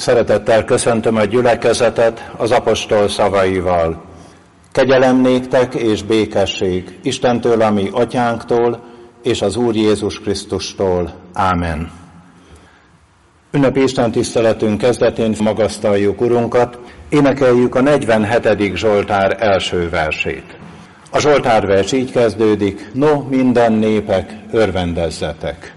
Szeretettel köszöntöm a gyülekezetet az apostol szavaival. Kegyelem néktek és békesség Istentől, a mi atyánktól, és az Úr Jézus Krisztustól. Ámen. Ünnepi istentiszteletünk kezdetén magasztaljuk Urunkat, énekeljük a 47. Zsoltár első versét. A Zsoltárvers így kezdődik: No, minden népek, örvendezzetek!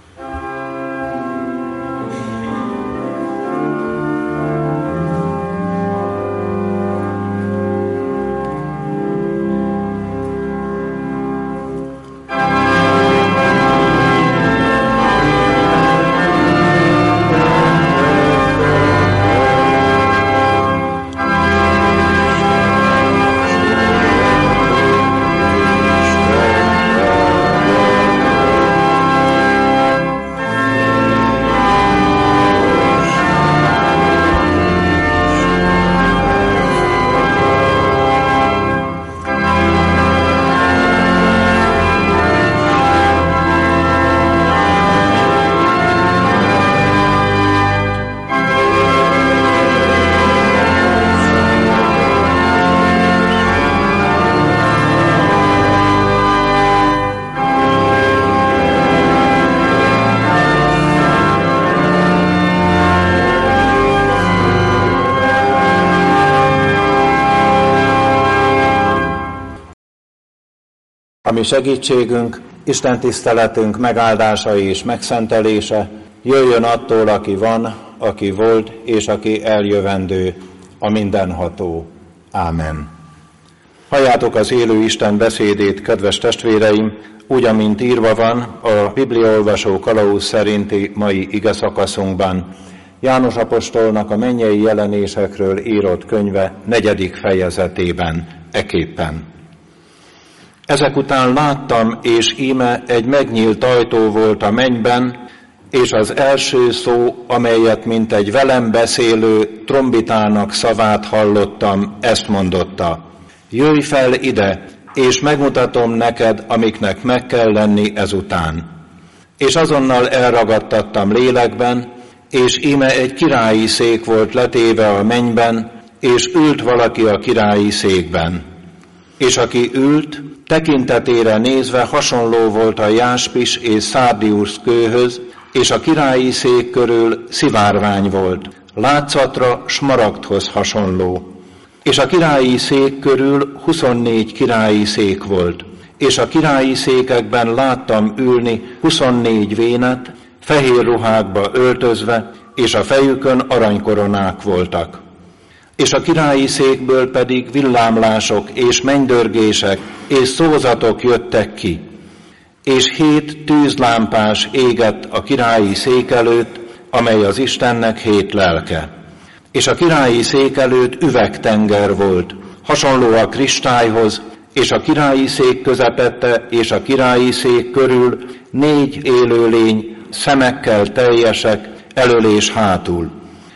A mi segítségünk, istentiszteletünk megáldása és megszentelése jöjjön attól, aki van, aki volt és aki eljövendő, a mindenható. Ámen. Halljátok az élő Isten beszédét, kedves testvéreim, úgy, amint írva van a bibliaolvasó kalauz szerinti mai igeszakaszunkban, János apostolnak a mennyei jelenésekről írott könyve 4. fejezetében, eképpen. Ezek után láttam, és íme egy megnyílt ajtó volt a mennyben, és az első szó, amelyet mint egy velem beszélő trombitának szavát hallottam, ezt mondotta: jöjj fel ide, és megmutatom neked, amiknek meg kell lenni ezután. És azonnal elragadtattam lélekben, és íme egy királyi szék volt letéve a mennyben, és ült valaki a királyi székben. És aki ült, tekintetére nézve hasonló volt a jáspis és szárdiusz kőhöz, és a királyi szék körül szivárvány volt, látszatra smaragdhoz hasonló. És a királyi szék körül 24 királyi szék volt, és a királyi székekben láttam ülni 24 vénet, fehér ruhákba öltözve, és a fejükön aranykoronák voltak. És a királyi székből pedig villámlások és mennydörgések és szózatok jöttek ki. És 7 tűzlámpás égett a királyi szék előtt, amely az Istennek 7 lelke. És a királyi szék előtt üvegtenger volt, hasonló a kristályhoz, és a királyi szék közepette és a királyi szék körül 4 élőlény, szemekkel teljesek, elől és hátul.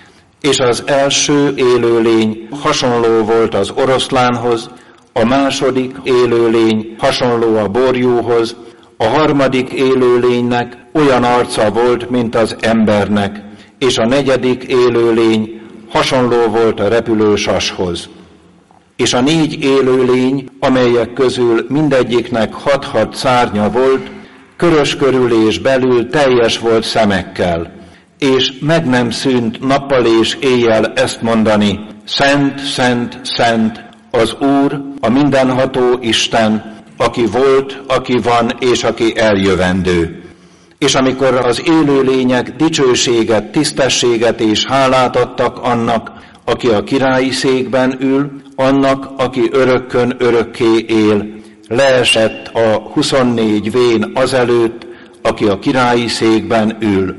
És az első élőlény hasonló volt az oroszlánhoz, a második élőlény hasonló a borjúhoz, a harmadik élőlénynek olyan arca volt, mint az embernek, és a negyedik élőlény hasonló volt a repülő sashoz. És a 4 élőlény, amelyek közül mindegyiknek 6 szárnya volt, körös körül és belül teljes volt szemekkel, és meg nem szűnt nappal és éjjel ezt mondani: Szent, szent, szent, az Úr, a mindenható Isten, aki volt, aki van és aki eljövendő. És amikor az élőlények dicsőséget, tisztességet és hálát adtak annak, aki a királyi székben ül, annak, aki örökkön örökké él, leesett a 24 vén azelőtt, aki a királyi székben ül.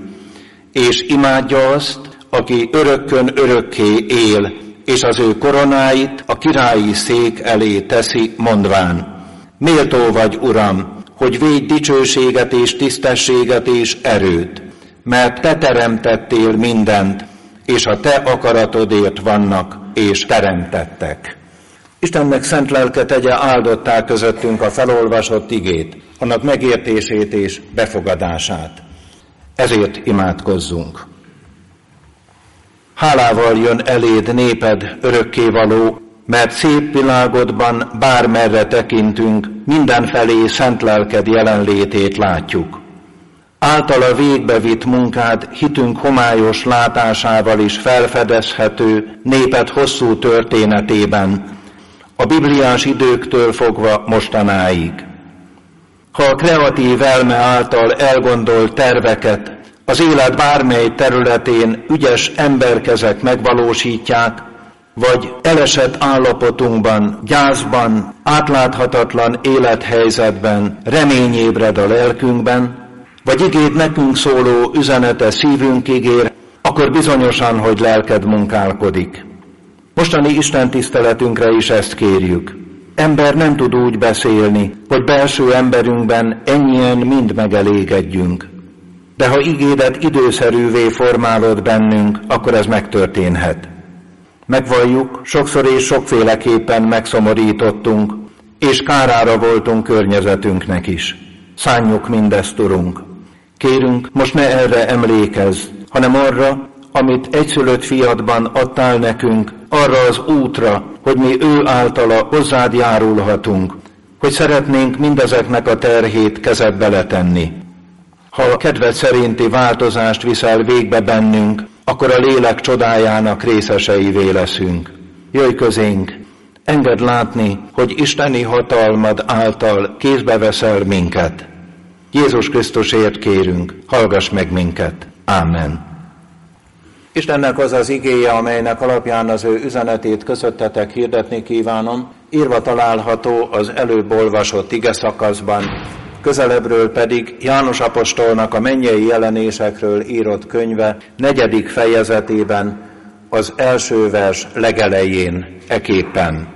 És imádja azt, aki örökkön örökké él, és az ő koronáit a királyi szék elé teszi, mondván: méltó vagy, Uram, hogy védj dicsőséget és tisztességet és erőt, mert te teremtettél mindent, és a te akaratodért vannak és teremtettek. Istennek szent lelke tegye áldottá közöttünk a felolvasott igét, annak megértését és befogadását. Ezért imádkozzunk. Hálával jön eléd néped örökkévaló, mert szép világodban bármerre tekintünk, mindenfelé szent lelked jelenlétét látjuk. Általa végbevitt munkád hitünk homályos látásával is felfedezhető néped hosszú történetében, a bibliás időktől fogva mostanáig. Ha a kreatív elme által elgondolt terveket az élet bármely területén ügyes emberkezek megvalósítják, vagy elesett állapotunkban, gyászban, átláthatatlan élethelyzetben remény ébred a lelkünkben, vagy igéd nekünk szóló üzenete szívünkig ér, akkor bizonyosan, hogy lelked munkálkodik. Mostani Isten tiszteletünkre is ezt kérjük. Ember nem tud úgy beszélni, hogy belső emberünkben ennyien mind megelégedjünk. De ha igédet időszerűvé formálod bennünk, akkor ez megtörténhet. Megvalljuk, sokszor és sokféleképpen megszomorítottunk, és kárára voltunk környezetünknek is. Szánjuk mindezt, Urunk. Kérünk, most ne erre emlékezz, hanem arra, amit egyszülött fiadban adtál nekünk, arra az útra, hogy mi ő általa hozzád járulhatunk, hogy szeretnénk mindezeknek a terhét kezedbe letenni. Ha a kedved szerinti változást viszel végbe bennünk, akkor a lélek csodájának részeseivé leszünk. Jöjj közénk, engedd látni, hogy isteni hatalmad által kézbe veszel minket. Jézus Krisztusért kérünk, hallgass meg minket. Ámen. Istennek az az igéje, amelynek alapján az ő üzenetét közöttetek hirdetni kívánom, írva található az előbb olvasott igeszakaszban, közelebbről pedig János apostolnak a mennyei jelenésekről írott könyve 4. fejezetében, az első vers legelején eképpen.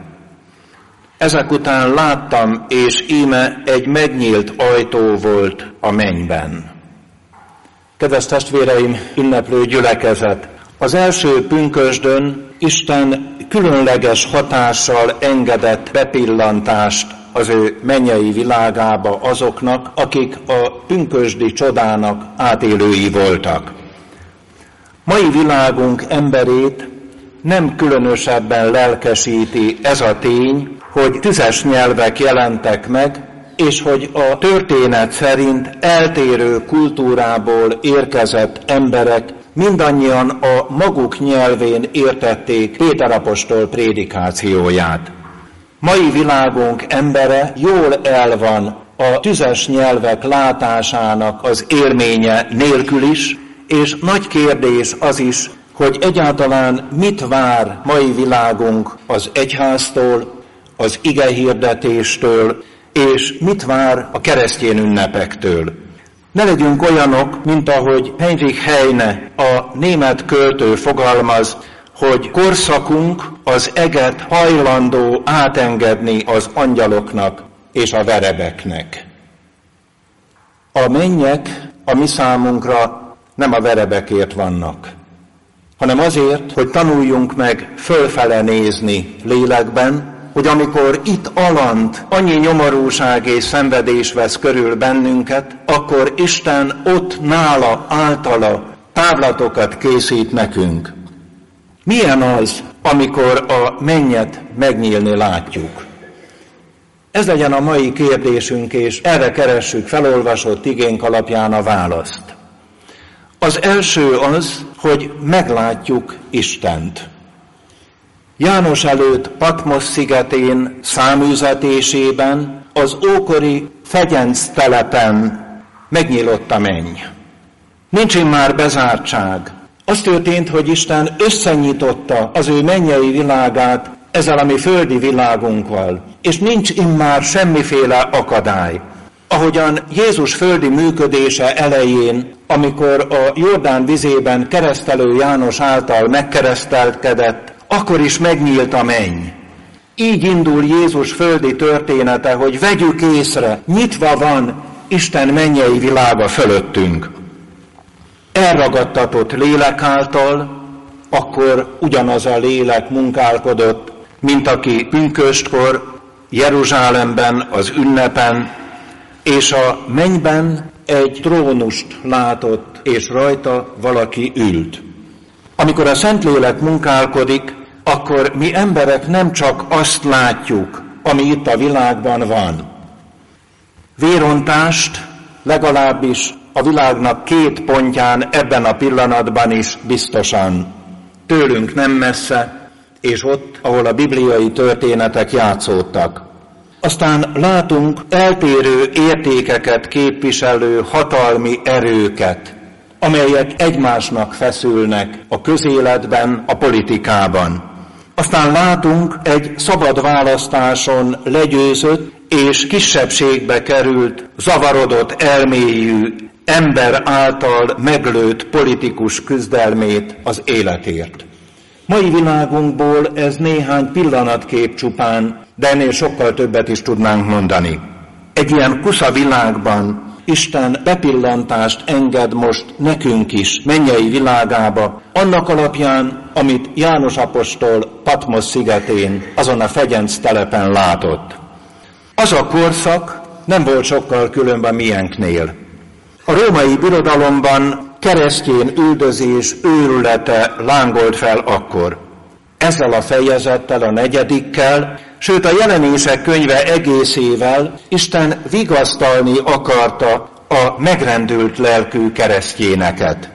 Ezek után láttam, és íme egy megnyílt ajtó volt a mennyben. Kedves testvéreim, ünneplő gyülekezet! Az első pünkösdön Isten különleges hatással engedett bepillantást az ő mennyei világába azoknak, akik a pünkösdi csodának átélői voltak. Mai világunk emberét nem különösebben lelkesíti ez a tény, hogy tüzes nyelvek jelentek meg, és hogy a történet szerint eltérő kultúrából érkezett emberek mindannyian a maguk nyelvén értették Péter apostol prédikációját. Mai világunk embere jól el van a tüzes nyelvek látásának az élménye nélkül is, és nagy kérdés az is, hogy egyáltalán mit vár mai világunk az egyháztól, az igehirdetéstől, és mit vár a keresztény ünnepektől. Ne legyünk olyanok, mint ahogy Heinrich Heine, a német költő fogalmaz, hogy korszakunk az eget hajlandó átengedni az angyaloknak és a verebeknek. A mennyek a mi számunkra nem a verebekért vannak, hanem azért, hogy tanuljunk meg fölfele nézni lélekben, hogy amikor itt alant annyi nyomorúság és szenvedés vesz körül bennünket, akkor Isten ott nála, általa távlatokat készít nekünk. Milyen az, amikor a mennyet megnyílni látjuk? Ez legyen a mai kérdésünk, és erre keressük felolvasott igénk alapján a választ. Az első az, hogy meglátjuk Istent. János előtt Patmos szigetén száműzetésében az ókori Fegyenc telepen megnyílott a menny. Nincs immár bezártság. Az történt, hogy Isten összenyitotta az ő mennyei világát ezzel a mi földi világunkkal, és nincs immár semmiféle akadály. Ahogyan Jézus földi működése elején, amikor a Jordán vizében keresztelő János által megkeresztelkedett, akkor is megnyílt a menny. Így indul Jézus földi története, hogy vegyük észre, nyitva van Isten mennyei világa fölöttünk. Elragadtatott lélek által, akkor ugyanaz a lélek munkálkodott, mint aki pünköstkor Jeruzsálemben az ünnepen, és a mennyben egy trónust látott, és rajta valaki ült. Amikor a Szentlélek munkálkodik, akkor mi emberek nem csak azt látjuk, ami itt a világban van. Vérontást legalábbis a világnak 2 pontján ebben a pillanatban is biztosan. Tőlünk nem messze, és ott, ahol a bibliai történetek játszódtak. Aztán látunk eltérő értékeket képviselő hatalmi erőket, amelyek egymásnak feszülnek a közéletben, a politikában. Aztán látunk egy szabad választáson legyőzött és kisebbségbe került, zavarodott elméjű ember által meglőtt politikus küzdelmét az életért. Mai világunkból ez néhány pillanatkép csupán, de ennél sokkal többet is tudnánk mondani. Egy ilyen kusza világban Isten bepillantást enged most nekünk is mennyei világába, annak alapján, amit János apostol Patmos szigetén, azon a Fegyenc telepen látott. Az a korszak nem volt sokkal különb a miénknél. A római birodalomban keresztény üldözés őrülete lángolt fel akkor. Ezzel a fejezettel, a 4. sőt a Jelenések könyve egészével Isten vigasztalni akarta a megrendült lelkű keresztjéneket.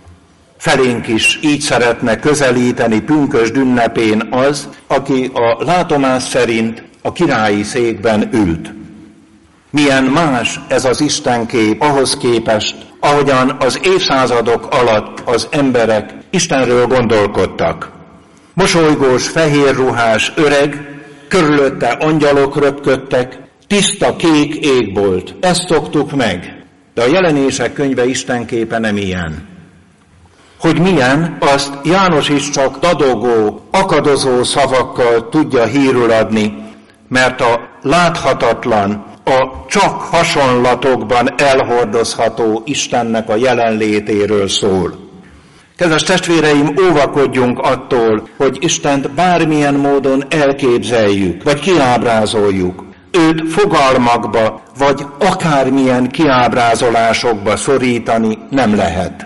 Felénk is így szeretne közelíteni pünkösd ünnepén az, aki a látomás szerint a királyi székben ült. Milyen más ez az Istenkép ahhoz képest, ahogyan az évszázadok alatt az emberek Istenről gondolkodtak. Mosolygós, fehérruhás öreg, körülötte angyalok röpködtek, tiszta kék égbolt. Ezt szoktuk meg, de a Jelenések könyve Istenképe nem ilyen. Hogy milyen, azt János is csak dadogó, akadozó szavakkal tudja hírül adni, mert a láthatatlan, a csak hasonlatokban elhordozható Istennek a jelenlétéről szól. Kedves testvéreim, óvakodjunk attól, hogy Istent bármilyen módon elképzeljük, vagy kiábrázoljuk. Őt fogalmakba, vagy akármilyen kiábrázolásokba szorítani nem lehet.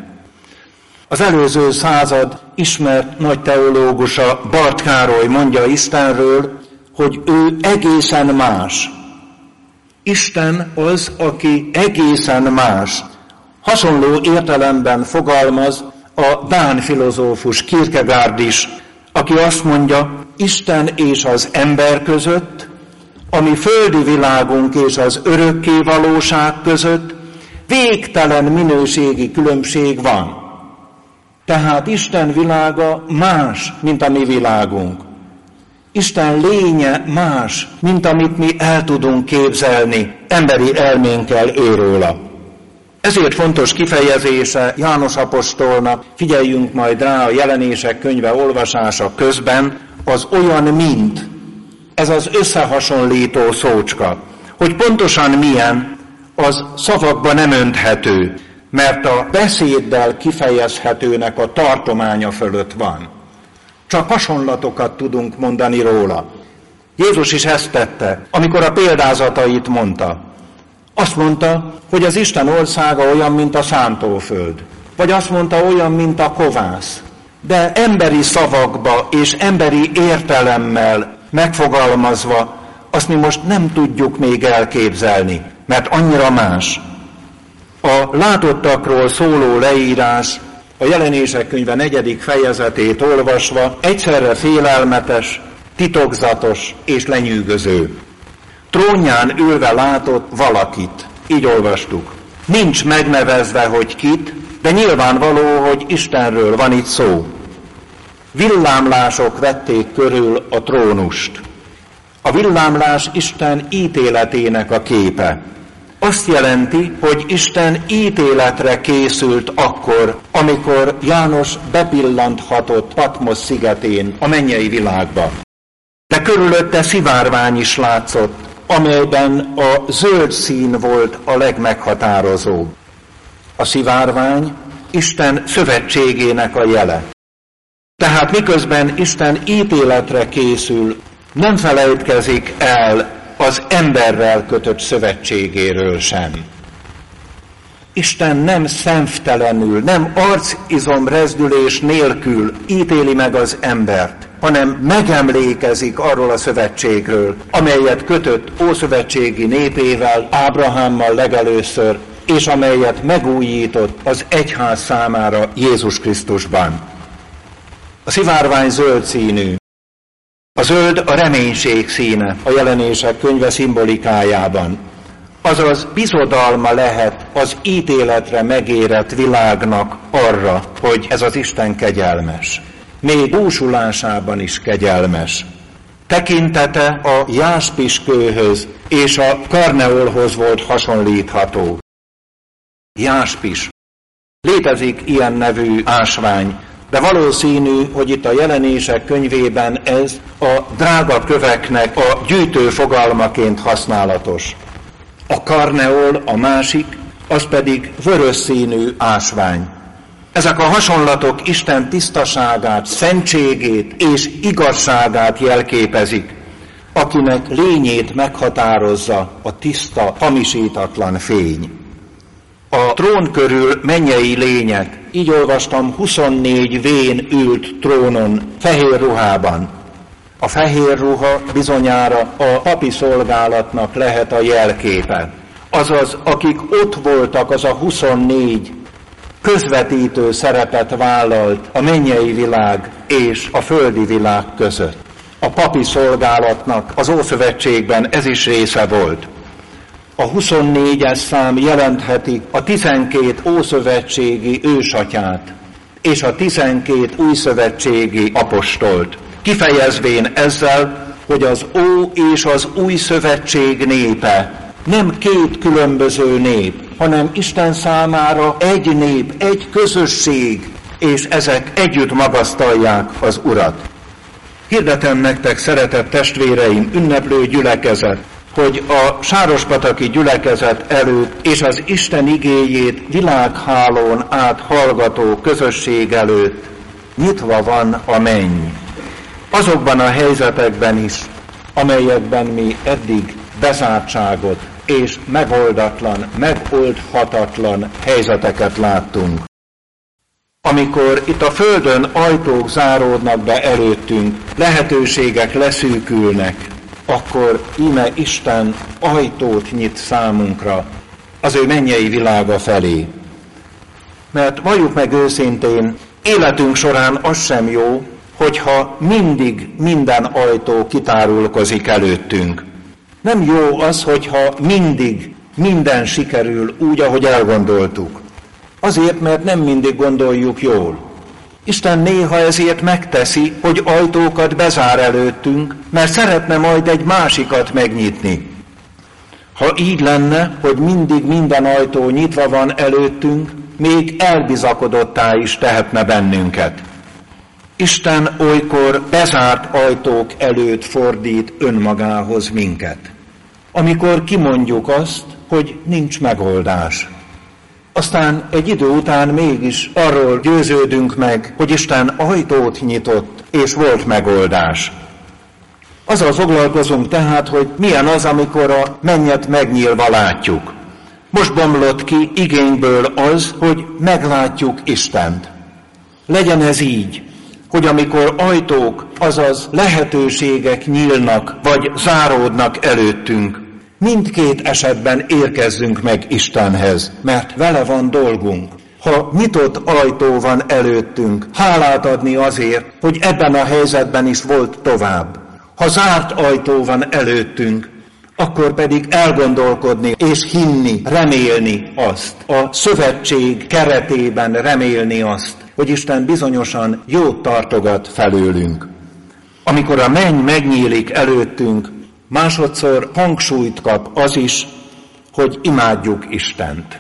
Az előző század ismert nagy teológusa Barth Károly mondja Istenről, hogy ő egészen más. Isten az, aki egészen más. Hasonló értelemben fogalmaz a dán filozófus Kierkegaard is, aki azt mondja, Isten és az ember között, ami földi világunk és az örökké valóság között végtelen minőségi különbség van. Tehát Isten világa más, mint a mi világunk. Isten lénye más, mint amit mi el tudunk képzelni emberi elménkkel őróla. Ezért fontos kifejezése János apostolnak, figyeljünk majd rá a Jelenések könyve olvasása közben, az olyan mint, ez az összehasonlító szócska. Hogy pontosan milyen, az szavakba nem önthető, mert a beszéddel kifejezhetőnek a tartománya fölött van. Csak hasonlatokat tudunk mondani róla. Jézus is ezt tette, amikor a példázatait mondta. Azt mondta, hogy az Isten országa olyan, mint a szántóföld. Vagy azt mondta, olyan, mint a kovász. De emberi szavakba és emberi értelemmel megfogalmazva, azt mi most nem tudjuk még elképzelni, mert annyira más. A látottakról szóló leírás a Jelenések könyve 4. fejezetét olvasva egyszerre félelmetes, titokzatos és lenyűgöző. Trónján ülve látott valakit, így olvastuk. Nincs megnevezve, hogy kit, de nyilvánvaló, hogy Istenről van itt szó. Villámlások vették körül a trónust. A villámlás Isten ítéletének a képe. Azt jelenti, hogy Isten ítéletre készült akkor, amikor János bepillanthatott Patmos szigetén a mennyei világba. De körülötte szivárvány is látszott, amelyben a zöld szín volt a legmeghatározóbb. A szivárvány Isten szövetségének a jele. Tehát miközben Isten ítéletre készül, nem felejtkezik el az emberrel kötött szövetségéről sem. Isten nem szemtelenül, nem arcizomrezdülés nélkül ítéli meg az embert, hanem megemlékezik arról a szövetségről, amelyet kötött ószövetségi népével, Ábrahámmal legelőször, és amelyet megújított az egyház számára Jézus Krisztusban. A szivárvány zöld színű. A zöld a reménység színe a Jelenések könyve szimbolikájában. Azaz bizodalma lehet az ítéletre megérett világnak arra, hogy ez az Isten kegyelmes. Még búsulásában is kegyelmes. Tekintete a jáspiskőhöz és a karneolhoz volt hasonlítható. Jáspis. Létezik ilyen nevű ásvány, de valószínű, hogy itt a Jelenések könyvében ez a drága köveknek a gyűjtő fogalmaként használatos. A karneol, a másik, az pedig vörös színű ásvány. Ezek a hasonlatok Isten tisztaságát, szentségét és igazságát jelképezik, akinek lényét meghatározza a tiszta, hamisítatlan fény. A trón körül mennyei lények, így olvastam, 24 vén ült trónon, fehér ruhában. A fehér ruha bizonyára a papi szolgálatnak lehet a jelképe. Azaz, akik ott voltak, az a 24 közvetítő szerepet vállalt a mennyei világ és a földi világ között. A papi szolgálatnak az Ószövetségben ez is része volt. A 24-es szám jelentheti a 12 ószövetségi ősatyát és a 12 újszövetségi apostolt, kifejezvén ezzel, hogy az Ó és az Új Szövetség népe nem két különböző nép, hanem Isten számára egy nép, egy közösség, és ezek együtt magasztalják az Urat. Hirdetem nektek, szeretett testvéreim, ünneplő gyülekezet, hogy a sárospataki gyülekezet előtt és az Isten igéjét világhálón át hallgató közösség előtt nyitva van a menny. Azokban a helyzetekben is, amelyekben mi eddig bezártságot és megoldatlan, megoldhatatlan helyzeteket láttunk. Amikor itt a földön ajtók záródnak be előttünk, lehetőségek leszűkülnek, akkor íme Isten ajtót nyit számunkra az ő mennyei világa felé. Mert valljuk meg őszintén, életünk során az sem jó, hogyha mindig minden ajtó kitárulkozik előttünk. Nem jó az, hogyha mindig minden sikerül úgy, ahogy elgondoltuk. Azért, mert nem mindig gondoljuk jól. Isten néha ezért megteszi, hogy ajtókat bezár előttünk, mert szeretne majd egy másikat megnyitni. Ha így lenne, hogy mindig minden ajtó nyitva van előttünk, még elbizakodottá is tehetne bennünket. Isten olykor bezárt ajtók előtt fordít önmagához minket. Amikor kimondjuk azt, hogy nincs megoldás. Aztán egy idő után mégis arról győződünk meg, hogy Isten ajtót nyitott, és volt megoldás. Azzal foglalkozunk tehát, hogy milyen az, amikor a mennyet megnyílva látjuk. Most bomlott ki igényből az, hogy meglátjuk Istent. Legyen ez így, hogy amikor ajtók, azaz lehetőségek nyílnak, vagy záródnak előttünk, mindkét esetben érkezzünk meg Istenhez, mert vele van dolgunk. Ha nyitott ajtó van előttünk, hálát adni azért, hogy ebben a helyzetben is volt tovább. Ha zárt ajtó van előttünk, akkor pedig elgondolkodni és hinni, remélni azt, a szövetség keretében remélni azt, hogy Isten bizonyosan jót tartogat felőlünk. Amikor a menny megnyílik előttünk, másodszor hangsúlyt kap az is, hogy imádjuk Istent.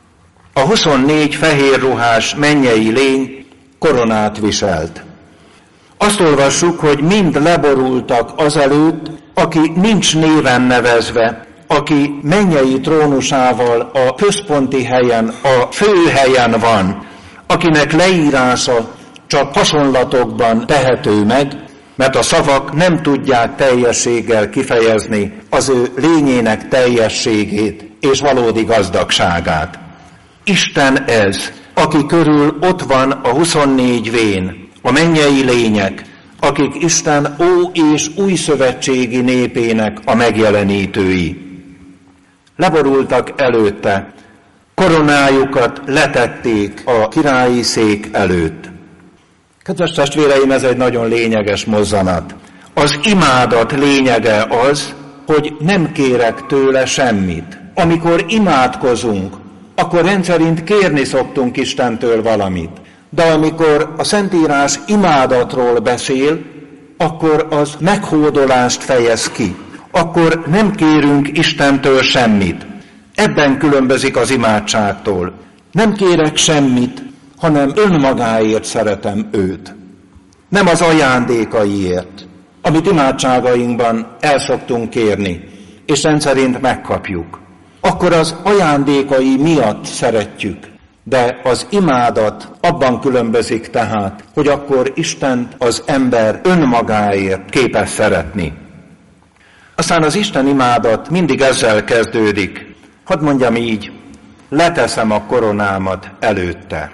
A 24 fehér ruhás mennyei lény koronát viselt. Azt olvassuk, hogy mind leborultak azelőtt, aki nincs néven nevezve, aki mennyei trónusával a központi helyen, a főhelyen van, akinek leírása csak hasonlatokban tehető meg, mert a szavak nem tudják teljességgel kifejezni az ő lényének teljességét és valódi gazdagságát. Isten ez, aki körül ott van a 24 vén, a mennyei lények, akik Isten ó és új szövetségi népének a megjelenítői. Leborultak előtte, koronájukat letették a királyi szék előtt. Kedves testvéreim, ez egy nagyon lényeges mozzanat. Az imádat lényege az, hogy nem kérek tőle semmit. Amikor imádkozunk, akkor rendszerint kérni szoktunk Istentől valamit. De amikor a Szentírás imádatról beszél, akkor az meghódolást fejez ki. Akkor nem kérünk Istentől semmit. Ebben különbözik az imádságtól. Nem kérek semmit, hanem önmagáért szeretem őt. Nem az ajándékaiért, amit imádságainkban el szoktunk kérni, és rendszerint megkapjuk. Akkor az ajándékai miatt szeretjük, de az imádat abban különbözik tehát, hogy akkor Istent az ember önmagáért képes szeretni. Aztán az Isten imádat mindig ezzel kezdődik. Hadd mondjam így, leteszem a koronámat előtte.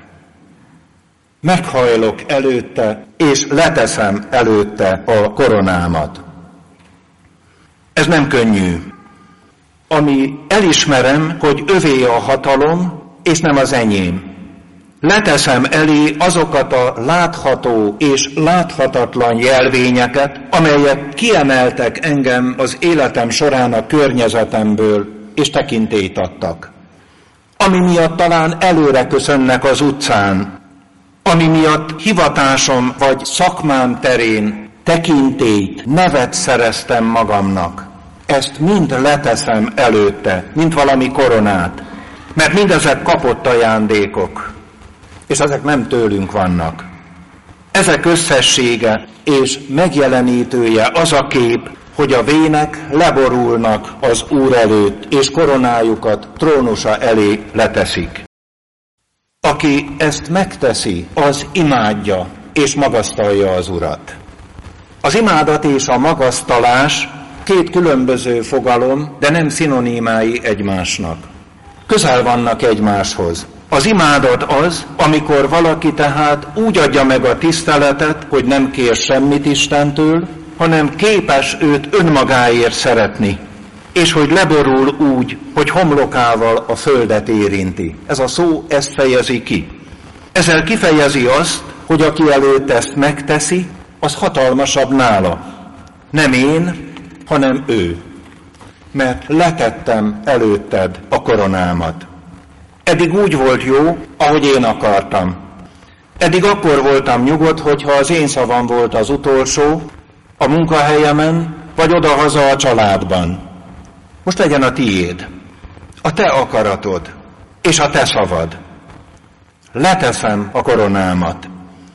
Meghajlok előtte, és leteszem előtte a koronámat. Ez nem könnyű. Ami elismerem, hogy övé a hatalom, és nem az enyém. Leteszem elé azokat a látható és láthatatlan jelvényeket, amelyek kiemeltek engem az életem során a környezetemből, és tekintélyt adtak. Ami miatt talán előre köszönnek az utcán, ami miatt hivatásom vagy szakmám terén tekintélyt, nevet szereztem magamnak. Ezt mind leteszem előtte, mint valami koronát, mert mindezek kapott ajándékok, és ezek nem tőlünk vannak. Ezek összessége és megjelenítője az a kép, hogy a vének leborulnak az Úr előtt, és koronájukat trónusa elé leteszik. Aki ezt megteszi, az imádja és magasztalja az Urat. Az imádat és a magasztalás két különböző fogalom, de nem szinonimái egymásnak. Közel vannak egymáshoz. Az imádat az, amikor valaki tehát úgy adja meg a tiszteletet, hogy nem kér semmit Istentől, hanem képes őt önmagáért szeretni, és hogy leborul úgy, hogy homlokával a földet érinti. Ez a szó ezt fejezi ki. Ezzel kifejezi azt, hogy aki előtt ezt megteszi, az hatalmasabb nála. Nem én, hanem ő. Mert letettem előtted a koronámat. Eddig úgy volt jó, ahogy én akartam. Eddig akkor voltam nyugodt, hogyha az én szavam volt az utolsó, a munkahelyemen, vagy odahaza a családban. Most legyen a tiéd, a te akaratod, és a te szavad. Leteszem a koronámat.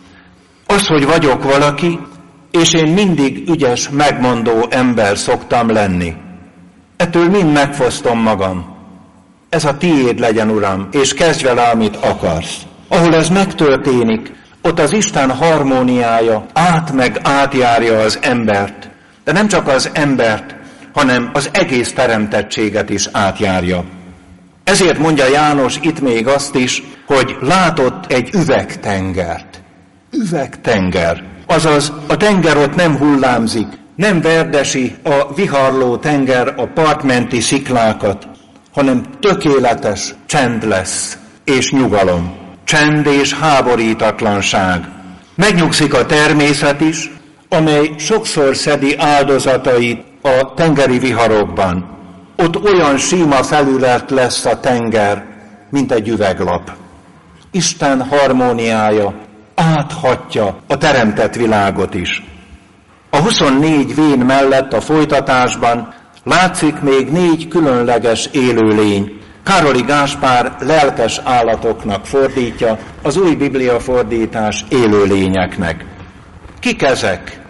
Az, hogy vagyok valaki, és én mindig ügyes, megmondó ember szoktam lenni. Ettől mind megfosztom magam. Ez a tiéd legyen, Uram, és kezdj vele, amit akarsz. Ahol ez megtörténik, ott az Isten harmóniája meg átjárja az embert, de nem csak az embert, hanem az egész teremtettséget is átjárja. Ezért mondja János itt még azt is, hogy látott egy üvegtengert. Üvegtenger. Azaz a tenger ott nem hullámzik, nem verdesi a viharló tenger a partmenti sziklákat, hanem tökéletes csend lesz és nyugalom. Csend és háborítatlanság. Megnyugszik a természet is, amely sokszor szedi áldozatait a tengeri viharokban. Ott olyan síma felület lesz a tenger, mint egy üveglap. Isten harmóniája áthatja a teremtett világot is. A 24 vén mellett a folytatásban látszik még 4 különleges élőlény. Károli Gáspár lelkes állatoknak fordítja, az új Biblia fordítás élőlényeknek. Kik ezek?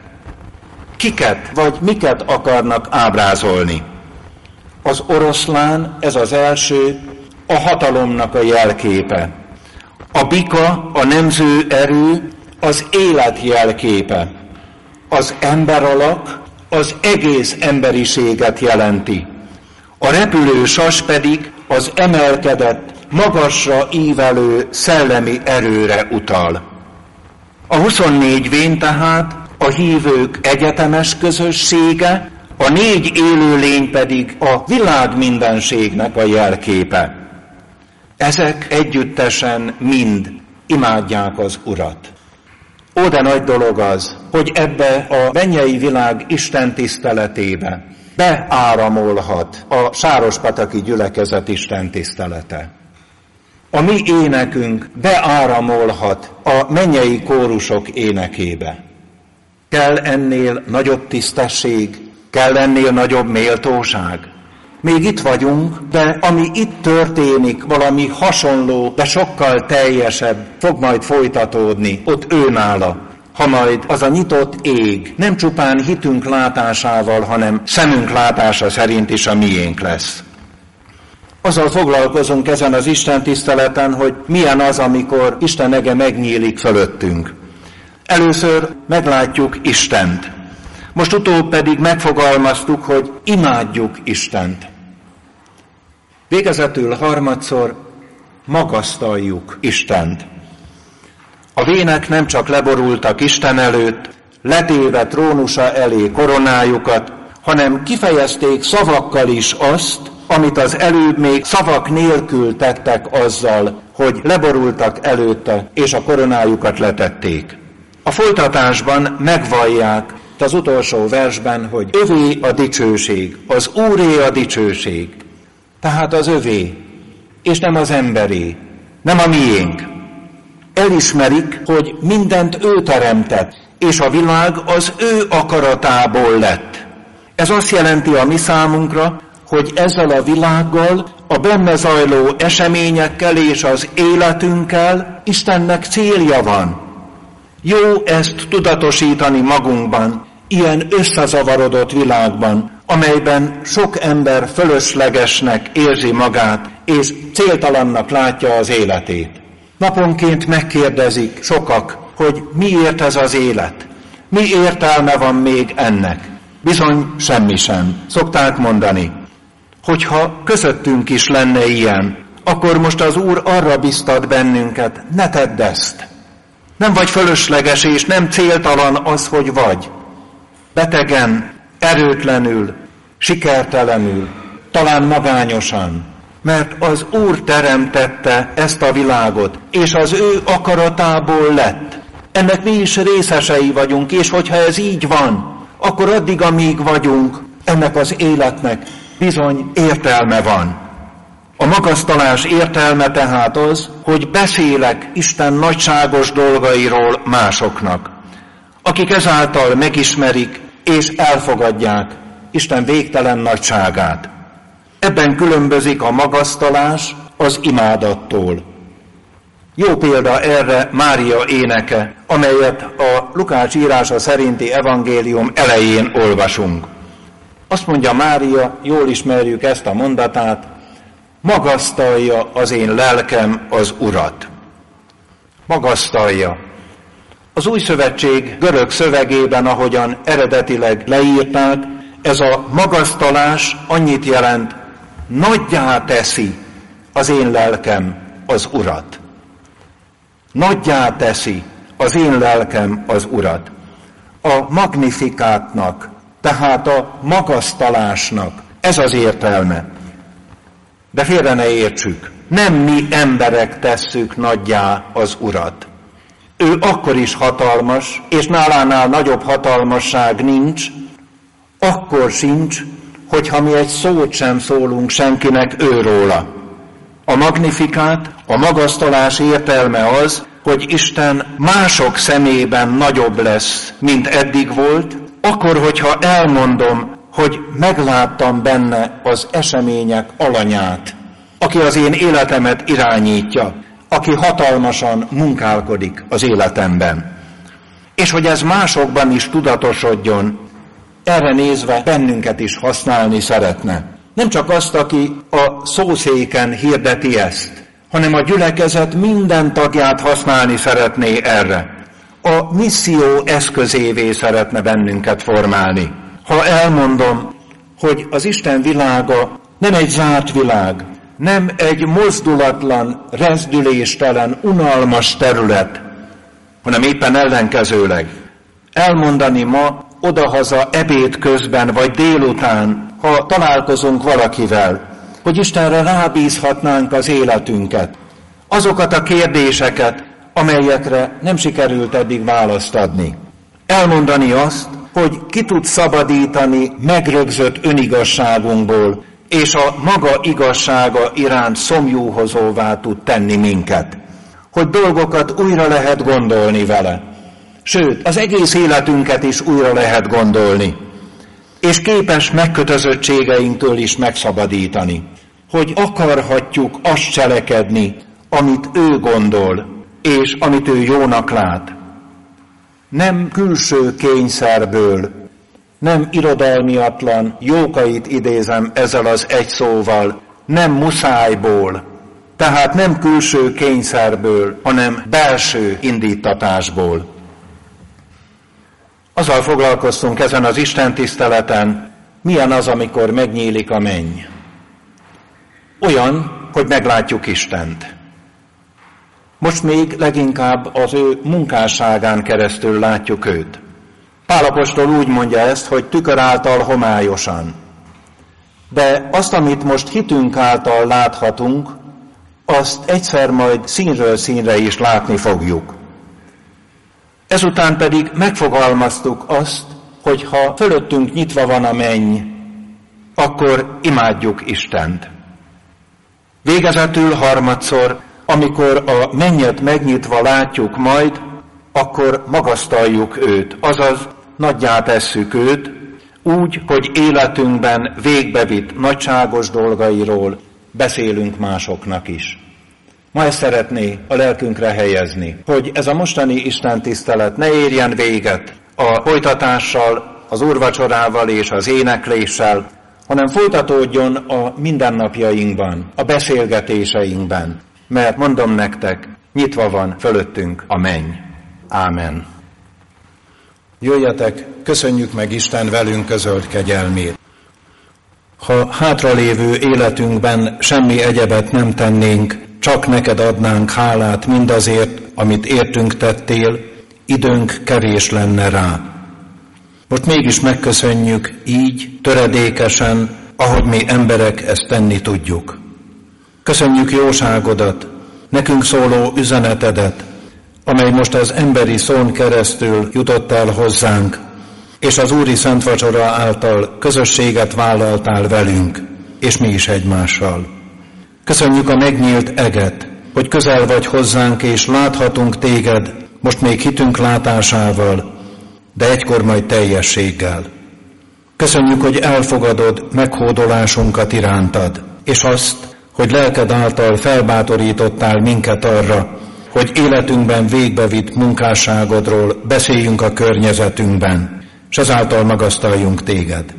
Kiket vagy miket akarnak ábrázolni? Az oroszlán, ez az első, a hatalomnak a jelképe. A bika, a nemző erő, az élet jelképe. Az emberalak az egész emberiséget jelenti. A repülő sas pedig az emelkedett, magasra ívelő szellemi erőre utal. A 24 vén tehát a hívők egyetemes közössége, a 4 élőlény pedig a világ mindenségnek a jelképe. Ezek együttesen mind imádják az Urat. Ó, de nagy dolog az, hogy ebbe a mennyei világ Isten tiszteletébe beáramolhat a sárospataki gyülekezet Isten tisztelete. A mi énekünk beáramolhat a mennyei kórusok énekébe. Kell ennél nagyobb tisztesség, kell ennél nagyobb méltóság. Még itt vagyunk, de ami itt történik, valami hasonló, de sokkal teljesebb fog majd folytatódni ott őnála, ha majd az a nyitott ég nem csupán hitünk látásával, hanem szemünk látása szerint is a miénk lesz. Azzal foglalkozunk ezen az Isten tiszteleten, hogy milyen az, amikor Isten ege megnyílik fölöttünk. Először meglátjuk Istent. Most utóbb pedig megfogalmaztuk, hogy imádjuk Istent. Végezetül harmadszor magasztaljuk Istent. A vének nem csak leborultak Isten előtt, letéve trónusa elé koronájukat, hanem kifejezték szavakkal is azt, amit az előbb még szavak nélkül tettek azzal, hogy leborultak előtte, és a koronájukat letették. A folytatásban megvallják az utolsó versben, hogy övé a dicsőség, az Úré a dicsőség. Tehát az övé, és nem az emberé, nem a miénk. Elismerik, hogy mindent ő teremtett, és a világ az ő akaratából lett. Ez azt jelenti a mi számunkra, hogy ezzel a világgal, a benne zajló eseményekkel és az életünkkel Istennek célja van. Jó ezt tudatosítani magunkban, ilyen összezavarodott világban, amelyben sok ember fölöslegesnek érzi magát, és céltalannak látja az életét. Naponként megkérdezik sokak, hogy miért ez az élet, mi értelme van még ennek. Bizony semmi sem, szokták mondani. Hogyha közöttünk is lenne ilyen, akkor most az Úr arra biztat bennünket, ne tedd ezt. Nem vagy fölösleges és nem céltalan az, hogy vagy. Betegen, erőtlenül, sikertelenül, talán magányosan, mert az Úr teremtette ezt a világot, és az ő akaratából lett. Ennek mi is részesei vagyunk, és hogyha ez így van, akkor addig, amíg vagyunk, ennek az életnek bizony értelme van. A magasztalás értelme tehát az, hogy beszélek Isten nagyságos dolgairól másoknak, akik ezáltal megismerik és elfogadják Isten végtelen nagyságát. Ebben különbözik a magasztalás az imádattól. Jó példa erre Mária éneke, amelyet a Lukács írása szerinti evangélium elején olvasunk. Azt mondja Mária, jól ismerjük ezt a mondatát, magasztalja az én lelkem az Urat. Magasztalja. Az Új Szövetség görög szövegében, ahogyan eredetileg leírták, ez a magasztalás annyit jelent, nagyjá teszi az én lelkem az Urat. Nagyjá teszi az én lelkem az Urat. A magnifikátnak, tehát a magasztalásnak ez az értelme. De félre ne értsük, nem mi emberek tesszük nagyjá az Urat. Ő akkor is hatalmas, és nálánál nagyobb hatalmasság nincs, akkor sincs, hogyha mi egy szót sem szólunk senkinek őróla. A magnifikát, a magasztalás értelme az, hogy Isten mások szemében nagyobb lesz, mint eddig volt, akkor, hogyha elmondom, hogy megláttam benne az események alanyát, aki az én életemet irányítja, aki hatalmasan munkálkodik az életemben. És hogy ez másokban is tudatosodjon, erre nézve bennünket is használni szeretne. Nem csak azt, aki a szószéken hirdeti ezt, hanem a gyülekezet minden tagját használni szeretné erre. A misszió eszközévé szeretne bennünket formálni. Ha elmondom, hogy az Isten világa nem egy zárt világ, nem egy mozdulatlan, rezdüléstelen, unalmas terület, hanem éppen ellenkezőleg. Elmondani ma odahaza ebéd közben vagy délután, ha találkozunk valakivel, hogy Istenre rábízhatnánk az életünket, azokat a kérdéseket, amelyekre nem sikerült eddig választ adni. Elmondani azt, hogy ki tud szabadítani megrögzött önigazságunkból, és a maga igazsága iránt szomjúhozóvá tud tenni minket. Hogy dolgokat újra lehet gondolni vele. Sőt, az egész életünket is újra lehet gondolni. És képes megkötözöttségeinktől is megszabadítani. Hogy akarhatjuk azt cselekedni, amit ő gondol, és amit ő jónak lát. Nem külső kényszerből, nem irodalmiatlan jókait idézem ezzel az egy szóval, nem muszájból, tehát nem külső kényszerből, hanem belső indítatásból. Azzal foglalkoztunk ezen az istentiszteleten, milyen az, amikor megnyílik a menny. Olyan, hogy meglátjuk Istent. Most még leginkább az ő munkásságán keresztül látjuk őt. Pál apostol úgy mondja ezt, hogy tükör által homályosan. De azt, amit most hitünk által láthatunk, azt egyszer majd színről színre is látni fogjuk. Ezután pedig megfogalmaztuk azt, hogy ha fölöttünk nyitva van a menny, akkor imádjuk Istent. Végezetül harmadszor, amikor a mennyet megnyitva látjuk majd, akkor magasztaljuk őt, azaz nagyjá tesszük őt, úgy, hogy életünkben végbevitt nagyságos dolgairól beszélünk másoknak is. Ma ezt szeretné a lelkünkre helyezni, hogy ez a mostani istentisztelet ne érjen véget a folytatással, az úrvacsorával és az énekléssel, hanem folytatódjon a mindennapjainkban, a beszélgetéseinkben, mert mondom nektek, nyitva van fölöttünk a menny. Ámen. Jöjjetek, köszönjük meg Isten velünk közölt kegyelmét. Ha hátralévő életünkben semmi egyebet nem tennénk, csak neked adnánk hálát mindazért, amit értünk tettél, időnk kevés lenne rá. Most mégis megköszönjük így, töredékesen, ahogy mi emberek ezt tenni tudjuk. Köszönjük jóságodat, nekünk szóló üzenetedet, amely most az emberi szón keresztül jutott el hozzánk, és az Úri Szent Vacsora által közösséget vállaltál velünk, és mi is egymással. Köszönjük a megnyílt eget, hogy közel vagy hozzánk, és láthatunk téged, most még hitünk látásával, de egykor majd teljességgel. Köszönjük, hogy elfogadod meghódolásunkat irántad, és azt, hogy lelked által felbátorítottál minket arra, hogy életünkben végbevitt munkásságodról beszéljünk a környezetünkben, és ezáltal magasztaljunk téged.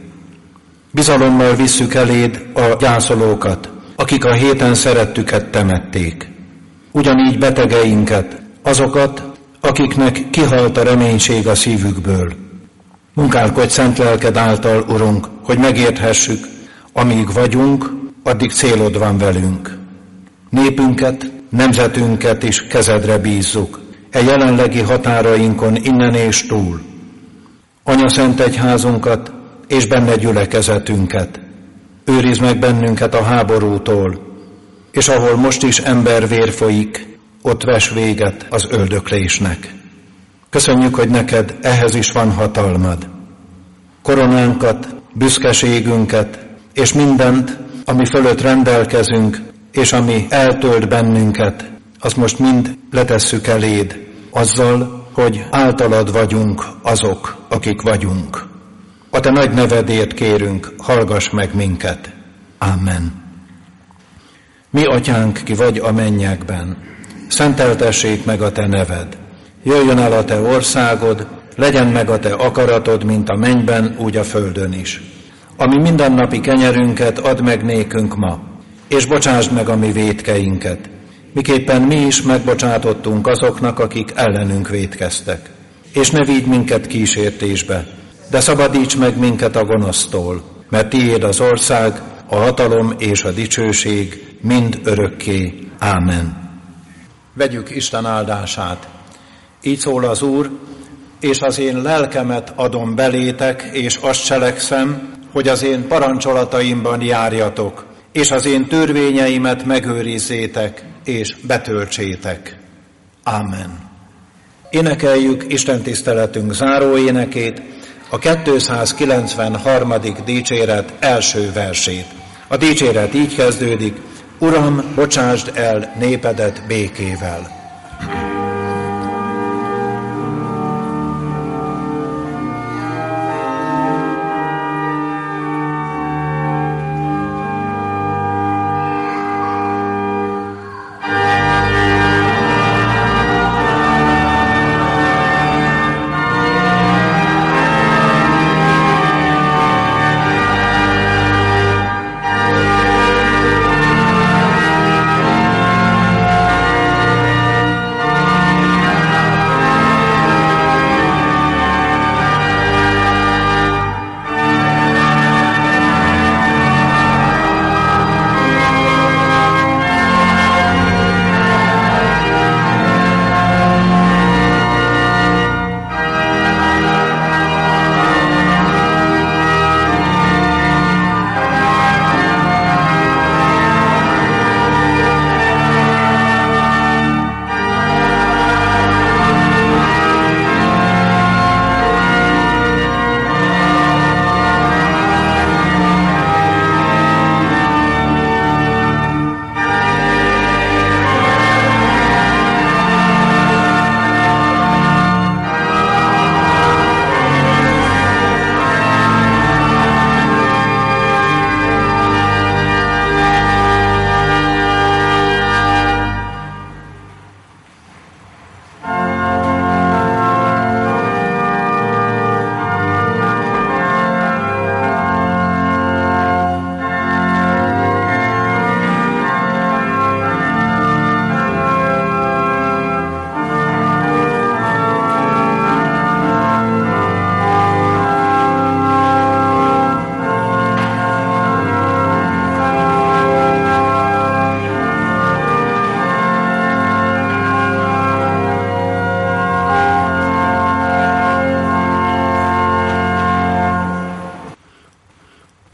Bizalommal visszük eléd a gyászolókat, akik a héten szerettüket temették. Ugyanígy betegeinket, azokat, akiknek kihalt a reménység a szívükből. Munkálkodj szent lelked által, Urunk, hogy megérthessük, amíg vagyunk, addig célod van velünk. Népünket, nemzetünket is kezedre bízzuk, jelenlegi határainkon innen és túl. Anya Szent Egyházunkat és benne gyülekezetünket. Őrizd meg bennünket a háborútól, és ahol most is embervér folyik, ott vess véget az öldöklésnek. Köszönjük, hogy neked ehhez is van hatalmad. Koronánkat, büszkeségünket, és mindent, ami fölött rendelkezünk, és ami eltölt bennünket, azt most mind letesszük eléd, azzal, hogy általad vagyunk azok, akik vagyunk. A te nagy nevedért kérünk, hallgass meg minket. Amen. Mi, atyánk, ki vagy a mennyekben, szenteltessék meg a te neved. Jöjjön el a te országod, legyen meg a te akaratod, mint a mennyben, úgy a földön is. Ami mindennapi kenyerünket add meg nékünk ma, és bocsásd meg a mi vétkeinket, miképpen mi is megbocsátottunk azoknak, akik ellenünk vétkeztek. És ne vigy minket kísértésbe, de szabadíts meg minket a gonosztól, mert tiéd az ország, a hatalom és a dicsőség mind örökké. Ámen. Vegyük Isten áldását. Így szól az Úr, és az én lelkemet adom belétek, és azt cselekszem, hogy az én parancsolataimban járjatok, és az én törvényeimet megőrizzétek, és betöltsétek. Ámen. Énekeljük Isten tiszteletünk záróénekét, a 293. dicséret első versét. A dicséret így kezdődik: Uram, bocsásd el népedet békével.